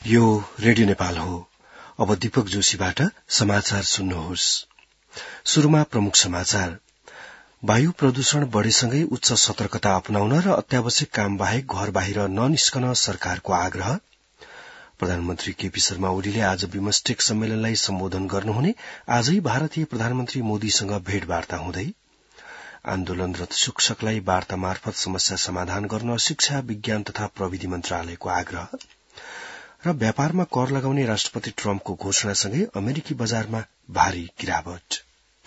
यो रेडियो नेपाल हो। अब दीपक जोशीबाट समाचार सुन्नुहोस्। शुरूमा प्रमुख समाचार। वायु प्रदूषण बढ़ेसँगै उच्च सतर्कता अपनाउन र अत्यावश्यक काम बाहेक घर बाहिर ननिस्कन सरकारको आग्रह। प्रधानमन्त्री केपी शर्मा ओलीले आज बिमस्टेक सम्मेलनलाई सम्बोधन गर्नुहुने, आजै भारतीय प्रधानमन्त्री मोदीसँग भेटवार्ता हुँदै। आन्दोलनरत शिक्षकलाई वार्ता मार्फत समस्या समाधान गर्न शिक्षा, विज्ञान तथा प्रविधि मन्त्रालयको आग्रह। र व्यापारमा कर लगाउने राष्ट्रपति ट्रम्पको घोषणासँगै अमेरिकी बजारमा भारी गिरावट।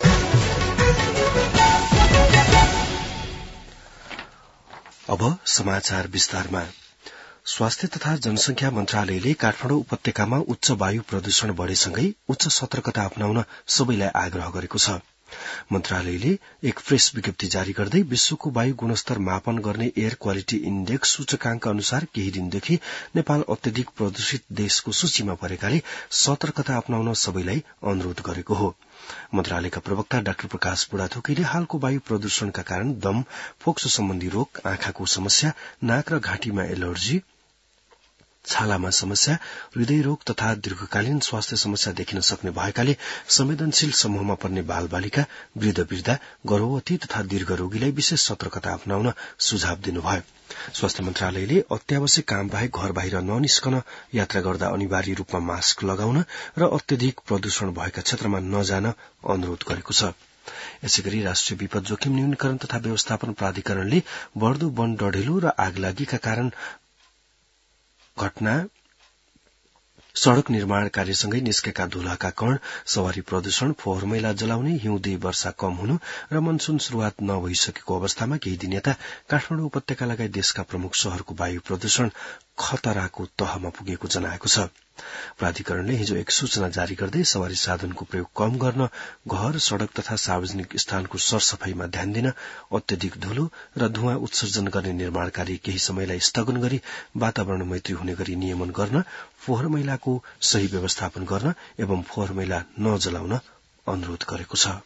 अब समाचार विस्तारमा। स्वास्थ्य तथा जनसंख्या मन्त्रालयले काठमाडौँ उपत्यकामा उच्च वायु प्रदूषण बढ़ेसँगै उच्च सतर्कता अपनाउन सबैलाई आग्रह गरेको छ। मन्त्रालयले एक प्रेस विज्ञप्ति जारी गर्दै विश्वको वायु गुणस्तर मापन गर्ने एयर क्वालिटी इण्डेक्स सूचकांक अनुसार केही दिनदेखि नेपाल अत्यधिक प्रदूषित देशको सूचीमा परेकाले सतर्कता अपनाउन सबैलाई अनुरोध गरेको हो। मन्त्रालयका प्रवक्ता डाक्टर प्रकाश बुढाथोकीले हालको वायु प्रदूषणका कारण दम, फोक्सो सम्बन्धी रोग, आँखाको समस्या, नाक र घाँटीमा एलर्जी, छालामा समस्या, हृदय रोग तथा दीर्घकालीन स्वास्थ्य समस्या देखिन सक्ने भएकाले संवेदनशील समूहमा पर्ने बाल बालिका, वृद्ध वृद्धा, गर्भवती तथा दीर्घ रोगीलाई विशेष सतर्कता अपनाउन सुझाव दिनुभयो। स्वास्थ्य मन्त्रालयले अत्यावश्यक काम बाहेक घर बाहिर ननिस्कन, यात्रा गर्दा अनिवार्य रूपमा मास्क लगाउन र अत्यधिक प्रदूषण भएका क्षेत्रमा नजान अनुरोध गरेको छ। यसैगरी राष्ट्रिय विपद जोखिम न्यूनीकरण तथा व्यवस्थापन प्राधिकरणले बढ़दो वन डढेलो र आगलागीका कारण घटना, सड़क निर्माण कार्यसँगै निस्केका धुलाका कण, सवारी प्रदूषण, फोहोर मैला जलाउने, हिउँदे वर्षा कम हुनु र मनसून शुरूआत नभइसकेको अवस्थामा केही दिन यता काठमाडौँ उपत्यका लगायत देशका प्रमुख शहरको वायु प्रदूषण खतराको तहमा पुगेको जनाएको छ। प्राधिकरणले हिजो एक सूचना जारी गर्दै सवारी साधनको प्रयोग कम गर्न, घर, सड़क तथा सार्वजनिक स्थानको सरसफाईमा ध्यान दिन, अत्यधिक धूलो र धुवाँ उत्सर्जन गर्ने निर्माण कार्य केही समयलाई स्थगन गरी वातावरण मैत्री हुने गरी नियमन गर्न, फोहोर मैलाको सही व्यवस्थापन गर्न एवं फोहोर मैला नजलाउन अनुरोध गरेको छ।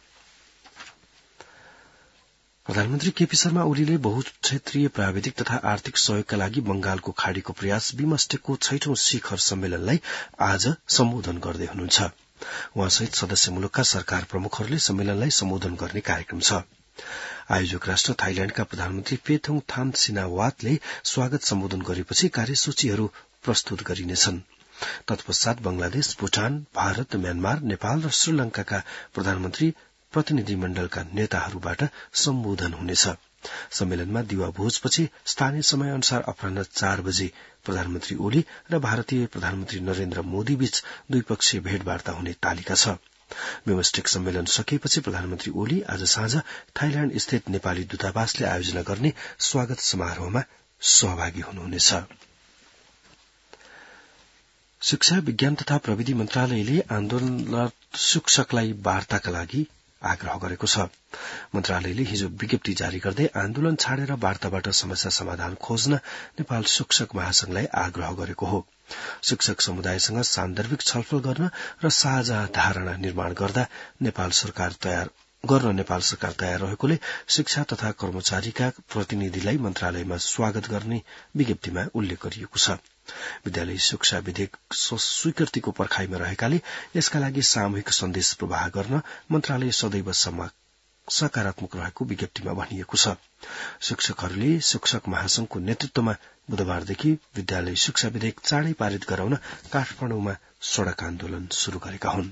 प्रधानमन्त्री केपी शर्मा ओलीले बहुक्षेत्रीय प्राविधिक तथा आर्थिक सहयोगका लागि बंगालको खाड़ीको प्रयास बिमस्टेकको 6औं शिखर सम्मेलनलाई आज सम्बोधन गर्दै हुनुहुन्छ। उहाँसहित सदस्य मुलुकका सरकार प्रमुखहरूले सम्मेलनलाई सम्बोधन गर्ने कार्यक्रम छ। आयोजक राष्ट्र थाइल्याण्डका प्रधानमन्त्री पेथोङ थान सिनावातले स्वागत सम्बोधन गरेपछि कार्यसूचीहरू प्रस्तुत गरिनेछन्। तत्पश्चात बंगलादेश, भूटान, भारत, म्यानमार, नेपाल र श्रीलंकाका प्रधानमन्त्री प्रतिनिधिमण्डलका नेताहरूबाट सम्बोधन हुनेछ। सम्मेलनमा दिवा भोजपछि स्थानीय समय अनुसार अपराह्न 4 बजे प्रधानमन्त्री ओली र भारतीय प्रधानमन्त्री नरेन्द्र मोदी बीच द्विपक्षीय भेटवार्ता हुने तालिका छ। बिमस्टेक सम्मेलन सकिएपछि प्रधानमन्त्री ओली आज साँझ थाइल्याण्ड स्थित नेपाली दूतावासले आयोजना गर्ने स्वागत समारोहमा सहभागी हुनुहुनेछ। शिक्षा, विज्ञान तथा प्रविधि मन्त्रालयले आन्दोलनरत शिक्षकलाई वार्ताका लागि आग्रह गरेको छ। मन्त्रालयले हिजो विज्ञप्ति जारी गर्दै आन्दोलन छाडेर वार्ताबाट समस्या समाधान खोज्न नेपाल शिक्षक महासंघलाई आग्रह गरेको हो। शिक्षक समुदायसँग सान्दर्भिक छलफल गर्न र साझा धारणा निर्माण गर्न नेपाल सरकार तयार रहेकोले शिक्षा तथा कर्मचारीका प्रतिनिधिलाई मन्त्रालयमा स्वागत गर्ने विज्ञप्तिमा उल्लेख गरिएको छ। विद्यालय शिक्षा विधेयक स्वीकृतिको पर्खाईमा रहेकाले यसका लागि सामूहिक सन्देश प्रवाह गर्न मन्त्रालय सदैव सकारात्मक रहेको विज्ञप्तिमा भनिएको छ। शिक्षकहरूले शिक्षक महासंघको नेतृत्वमा बुधबारदेखि विद्यालय शिक्षा विधेयक चाँडै पारित गराउन काठमाडौँमा सड़क आन्दोलन शुरू गरेका हुन्।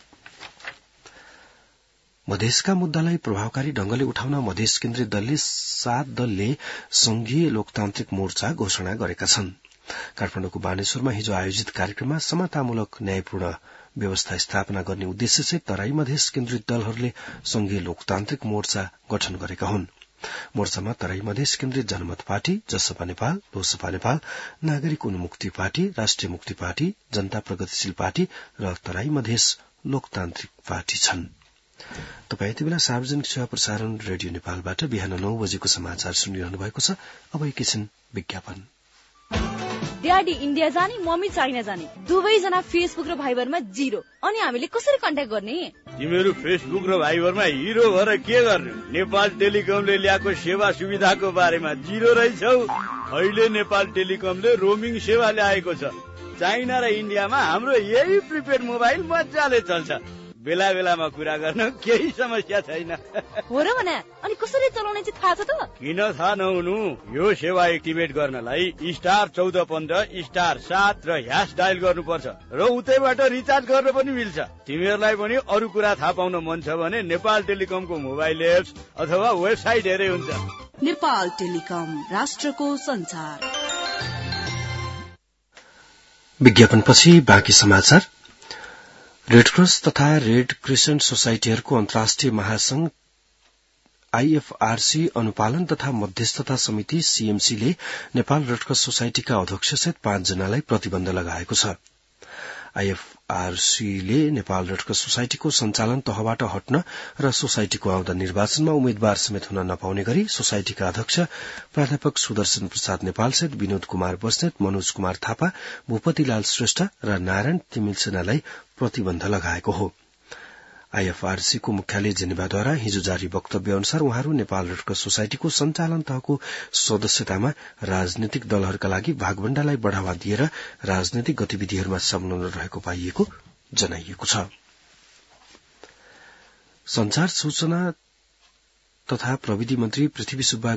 मधेसका मुद्दालाई प्रभावकारी ढंगले उठाउन मधेस केन्द्रीय दलले 7 दलले संघीय लोकतान्त्रिक मोर्चा घोषणा गरेका छन्। काठमाडौँको बानेश्वरमा हिजो आयोजित कार्यक्रममा समतामूलक न्यायपूर्ण व्यवस्था स्थापना गर्ने उद्देश्यसहित तराई मधेस केन्द्रित दलहरूले संघीय लोकतान्त्रिक मोर्चा गठन गरेका हुन्। मोर्चामा तराई मधेस केन्द्रित जनमत पार्टी, जसपा नेपाल, लोसपा नेपाल, नागरिक उन्मुक्ति पार्टी, राष्ट्रिय मुक्ति पार्टी, जनता प्रगतिशील पार्टी र तराई मधेस लोकतान्त्रिक पार्टी छन्। तपाईँ यति बेला सार्वजनिक सेवा प्रसारण रेडियो नेपालबाट बिहान 9 बजेको समाचार सुनिरहनु भएको छ। अब एकैछिन विज्ञापन। ड्याडी इन्डिया जाने, मम्मी चाइना जाने, दुवैजना फेसबुक र भाइबरमा 0। अनि हामीले कसरी कन्ट्याक्ट गर्ने? तिमीहरू फेसबुक र भाइबरमा हिरो भएर के गर्ने? नेपाल टेलिकमले ल्याएको सेवा सुविधाको बारेमा 0 रहेछौ। अहिले नेपाल टेलिकमले रोमिङ सेवा ल्याएको छ। चाइना र इन्डियामा हाम्रो यही प्रिपेड मोबाइल मजाले चल्छ। बेला बेलामा कुरा गर्न केही समस्या छैन। हो र भने अनि कसरी चलाउने चाहिँ थाहा छ त? किन थाहा नहुनु? यो सेवा एक्टिभेट गर्नलाई *1414*7 र # डायल गर्नुपर्छ र उतैबाट रिचार्ज गर्न पनि मिल्छ। तिमीहरूलाई पनि अरू कुरा थाहा पाउन मन छ भने नेपाल टेलिकमको मोबाइल एप्स अथवा वेबसाइट हेरे हुन्छ। नेपाल टेलिकम, राष्ट्रको संचार। विज्ञापनपछि बाँकी समाचार। रेडक्रस तथा रेड क्रिसेन्ट सोसाइटीहरूको अन्तर्राष्ट्रिय महासंघ आईएफआरसी अनुपालन तथा मध्यस्थता समिति सीएमसी ले नेपाल रेडक्रस सोसाइटीका अध्यक्षसहित 5 जनालाई प्रतिबन्ध लगाएको छ। आईएफआरसी ले नेपाल रेडक्रस सोसाइटीको सञ्चालन तहबाट हट्न र सोसाइटीको आउँदा निर्वाचनमा उम्मेद्वार समेत हुन नपाउने गरी सोसाइटीका अध्यक्ष प्राध्यापक सुदर्शन प्रसाद नेपालसहित विनोद कुमार बस्नेत, मनोज कुमार थापा, भूपतिलाल श्रेष्ठ र नारायण तिमिल सेनालाई प्रतिबन्ध लगाएको हो। आईएफआरसीको मुख्यालय जेनेभाद्वारा हिजो जारी वक्तव्य अनुसार उहाँहरू नेपाल रेडक्रस सोसाइटीको सञ्चालन तहको सदस्यतामा राजनीतिक दलहरूका लागि भागभण्डालाई बढ़ावा दिएर राजनीतिक गतिविधिहरूमा संलग्न रहेको पाइएको जनाइएको छ। संचार सूचना तथा प्रविधि मन्त्री पृथ्वी सुब्बा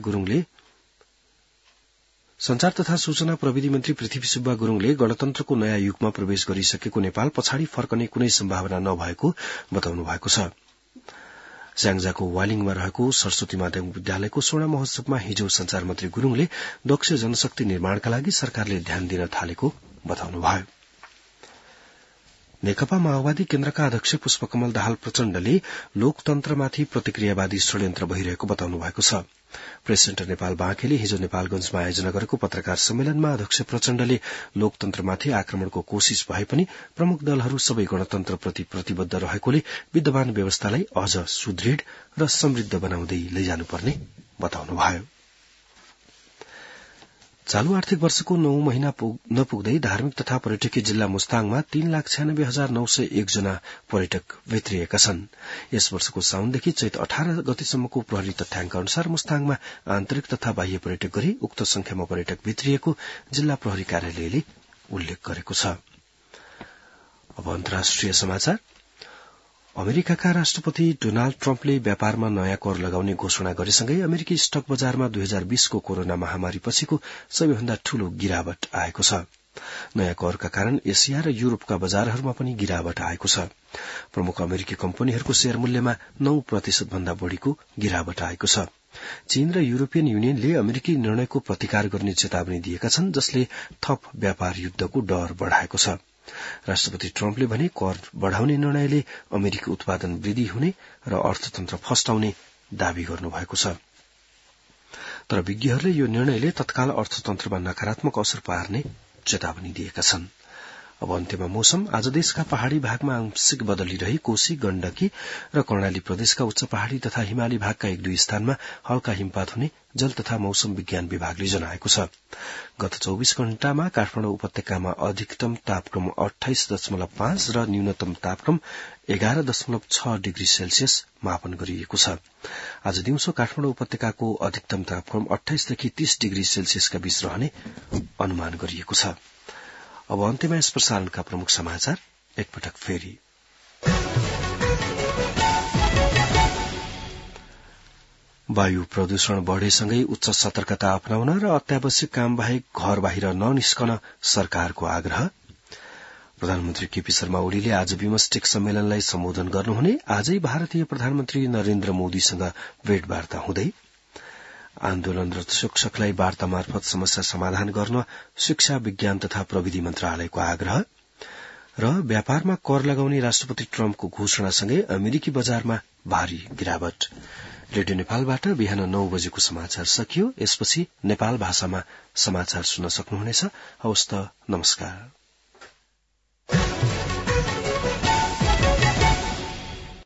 गुरूङले गणतन्त्रको नयाँ युगमा प्रवेश गरिसकेको नेपाल पछाडि फर्कने कुनै सम्भावना नभएको बताउनु भएको छ। स्याङ्जाको वालिङमा रहेको सरस्वती माध्यमिक विद्यालयको स्वर्ण महोत्सवमा हिजो संचार मन्त्री गुरूङले दक्ष जनशक्ति निर्माणका लागि सरकारले ध्यान दिन थालेको बताउनुभयो। नेकपा माओवादी केन्द्रका अध्यक्ष पुष्पकमल दाहाल प्रचण्डले लोकतन्त्रमाथि प्रतिक्रियावादी षड्यन्त्र भइरहेको बताउनु भएको छ। प्रेस सेन्टर नेपाल बाँकेले हिजो नेपालगंजमा आयोजना गरेको पत्रकार सम्मेलनमा अध्यक्ष प्रचण्डले लोकतन्त्रमाथि आक्रमणको कोशिश भए पनि प्रमुख दलहरू सबै गणतन्त्रप्रति प्रतिबद्ध रहेकोले विद्यमान व्यवस्थालाई अझ सुदृढ़ र समृद्ध बनाउँदै लैजानुपर्ने बताउनुभयो। चालू आर्थिक वर्षको 9 महिना नपुग्दै धार्मिक तथा पर्यटकीय जिल्ला मुस्ताङमा 3,96,901 जना पर्यटक भित्रिएका छन्। यस वर्षको साउनदेखि चैत 18 गतेसम्मको प्रहरी तथ्याङ्क अनुसार मुस्ताङमा आन्तरिक तथा बाह्य पर्यटक गरी उक्त संख्यामा पर्यटक भित्रिएको जिल्ला प्रहरी कार्यालयले उल्लेख गरेको छ। अब अन्तर्राष्ट्रिय समाचार। अमेरिकाका राष्ट्रपति डोनाल्ड ट्रम्पले व्यापारमा नयाँ कर लगाउने घोषणा गरेसँगै अमेरिकी स्टक बजारमा 2020 को कोरोना महामारी पछिको सबैभन्दा ठूलो गिरावट आएको छ। नयाँ करका कारण एसिया र युरोपका बजारहरूमा पनि गिरावट आएको छ। प्रमुख अमेरिकी कम्पनीहरूको शेयर मूल्यमा 9% भन्दा बढ़ीको गिरावट आएको छ। चीन र युरोपियन युनियनले अमेरिकी निर्णयको प्रतिकार गर्ने चेतावनी दिएका छन्, जसले थप व्यापार युद्धको डर बढ़ाएको छ। राष्ट्रपति ट्रम्पले भने कर बढ़ाउने निर्णयले अमेरिकी उत्पादन वृद्धि हुने र अर्थतन्त्र फस्टाउने दावी गर्नुभएको छ। तर विज्ञहरूले यो निर्णयले तत्काल अर्थतन्त्रमा नकारात्मक असर पार्ने चेतावनी दिएका छन्। अब अन्त्यमा मौसम। आज देशका पहाड़ी भागमा आंशिक बदली रही कोशी, गण्डकी र कर्णाली प्रदेशका उच्च पहाड़ी तथा हिमाली भागका 1-2 स्थानमा हल्का हिमपात हुने जल तथा मौसम विज्ञान विभागले जनाएको छ। गत 24 घण्टामा काठमाडौँ उपत्यकामा अधिकतम तापक्रम 28.5 र न्यूनतम तापक्रम 11.6 डिग्री सेल्सियस मापन गरिएको छ। आज दिउँसो काठमाडौँ उपत्यकाको अधिकतम तापक्रम 28 देखि 30 डिग्री सेल्सियसका बीच रहने अनुमान गरिएको छ। अब अन्त्यमा यस प्रसारणका प्रमुख समाचार एकपटक फेरि। वायु प्रदूषण बढ़ेसँगै उच्च सतर्कता अपनाउन र अत्यावश्यक काम बाहेक घर बाहिर ननिस्कन सरकारको आग्रह। प्रधानमन्त्री केपी शर्मा ओलीले आज बिमस्टेक सम्मेलनलाई सम्बोधन गर्नुहुने आजै भारतीय प्रधानमन्त्री नरेन्द्र मोदीसँग भेटवार्ता हुँदै। आन्दोलनरत शिक्षकलाई वार्ता मार्फत समस्या समाधान गर्न शिक्षा, विज्ञान तथा प्रविधि मन्त्रालयको आग्रह र व्यापारमा कर लगाउने राष्ट्रपति ट्रम्पको घोषणासँगै अमेरिकी बजारमा भारी गिरावट। रेडियो नेपालबाट बिहान 9 बजेको समाचार सकियो। यसपछि नेपाल भाषामा समाचार सुन्न सक्नुहुनेछ। हवस् त, नमस्कार।